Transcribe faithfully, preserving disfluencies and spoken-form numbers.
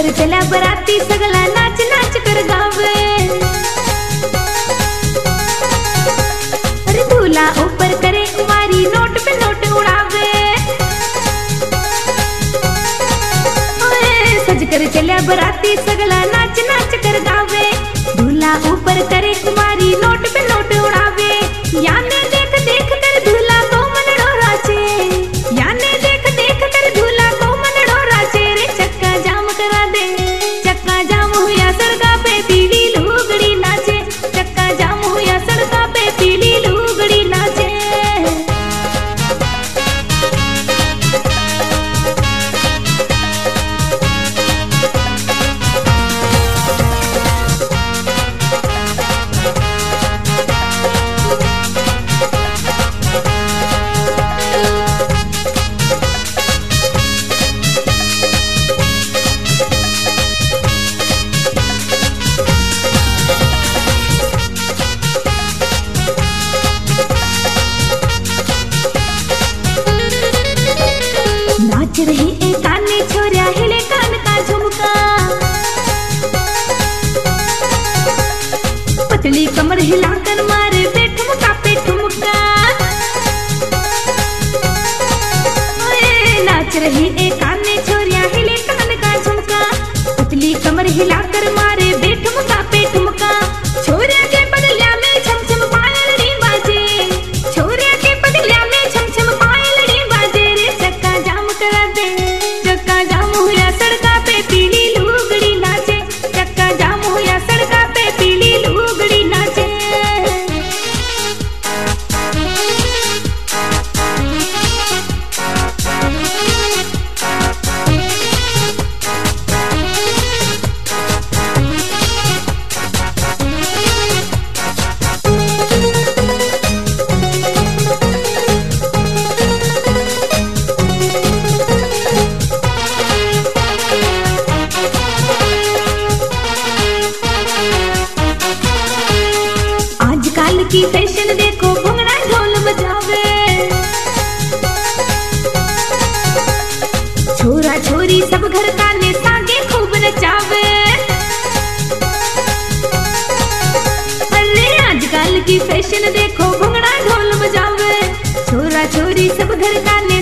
कर चला बराती सगला नाच नाच कर गावे। अरे दूल्हा ऊपर करे कुमारी नोट पे नोट उड़ावे। ओए सज कर चला बराती सगला नाच नाच कर गावे। दूल्हा ऊपर करे कुमारी नोट पे नोट उड़ावे। याने देख देख कर दूल्हा को मन डोराचे। याने देख देख कर दूल्हा को मन डोराचे। रे चक्का जाम करा दे, चक्का जाम हुआ सड़का पे पीली लुगड़ी नाचे। चक्का जाम हुआ सड़का पे पीली लुगड़ी नाचे। नाच रही एक काने छोरिया हिले कान का झुमका। पतली कमर हिलाकर मारे पे ठुमका पे ठुमका। ओए नाच रही एक काने छोरिया हिले कान का झुमका। पतली कमर हिलाकर मारे पे ठुमका पे ठुमका। छोरिया के बदलिया में छम छम पायल री बाजे। छोरिया के बदलिया में छम छम पायल री बाजे। रे चक्का जाम करा दे, चक्का जाम हुआ सड़का पे पीली लुगड़ी नाचे। चक्का जाम हुआ सड़का पे पीली लुगड़ी नाचे। आजकल की फैशन देखो भंगड़ा ढोल बजावे। छोरा छोरी सब घर काने सागे खूब नचावे। अरे आजकल की फैशन देखो भंगड़ा ढोल बजावे। छोरा छोरी सब घर काने